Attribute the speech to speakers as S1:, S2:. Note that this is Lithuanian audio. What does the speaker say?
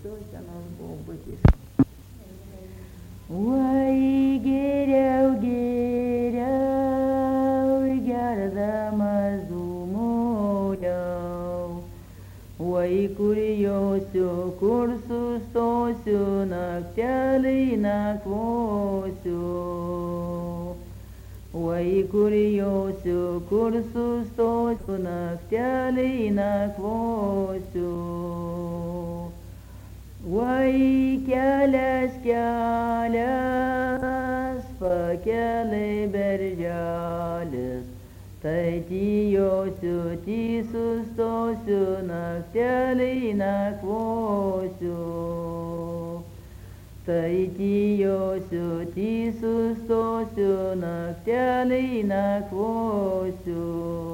S1: Stosenos bobutis. Vai geriau, geriau, gerdamas dūmoliau. Vai kur josiu, kur sustosiu, naktelį nakvosiu. Vai kur josiu, kur sustosiu, naktelį nakvosiu. Vai kelias, kelias, pakelai berželis, tai tijosiu, sustosiu, naktelį nakvosiu. Tai tijosiu, sustosiu, naktelį nakvosiu.